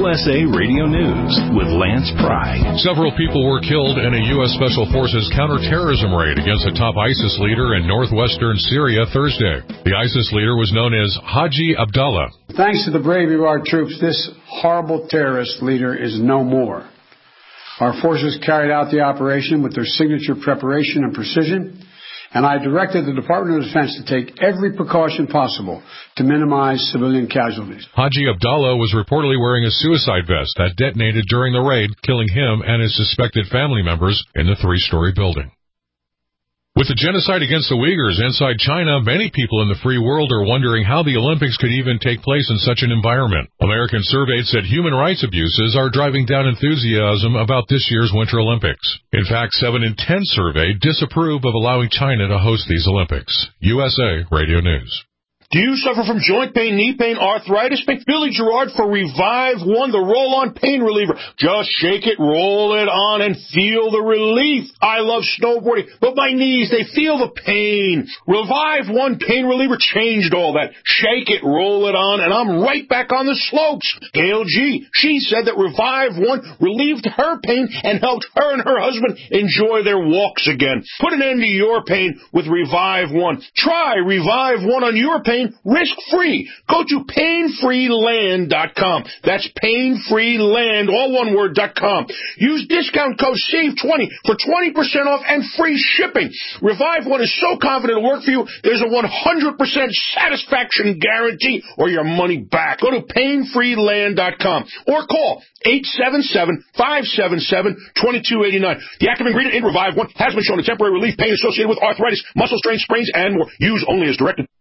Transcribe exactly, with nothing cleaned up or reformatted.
S A Radio News with Lance Pry. Several people were killed in a U S Special Forces counterterrorism raid against a top ISIS leader in northwestern Syria Thursday. The ISIS leader was known as Haji Abdullah. Thanks to the bravery of our troops, this horrible terrorist leader is no more. Our forces carried out the operation with their signature preparation and precision, and I directed the Department of Defense to take every precaution possible to minimize civilian casualties. Haji Abdullah was reportedly wearing a suicide vest that detonated during the raid, killing him and his suspected family members in the three-story building. With the genocide against the Uyghurs inside China, many people in the free world are wondering how the Olympics could even take place in such an environment. Americans surveyed said human rights abuses are driving down enthusiasm about this year's Winter Olympics. In fact, seven in ten surveyed disapprove of allowing China to host these Olympics. U S A Radio News. Do you suffer from joint pain, knee pain, arthritis? Pick Billy Gerard for Revive One, the roll-on pain reliever. Just shake it, roll it on, and feel the relief. I love snowboarding, but my knees, they feel the pain. Revive One pain reliever changed all that. Shake it, roll it on, and I'm right back on the slopes. Gail G., she said that Revive One relieved her pain and helped her and her husband enjoy their walks again. Put an end to your pain with Revive One. Try Revive One on your pain risk-free. Go to pain free land dot com. That's pain free land, all one word, dot com. Use discount code save twenty for twenty percent off and free shipping. Revive One is so confident it'll work for you, there's a one hundred percent satisfaction guarantee or your money back. Go to pain free land dot com or call eight seven seven, five seven seven, two two eight nine. The active ingredient in Revive One has been shown to temporary relief pain associated with arthritis, muscle strain, sprains, and more. Use only as directed.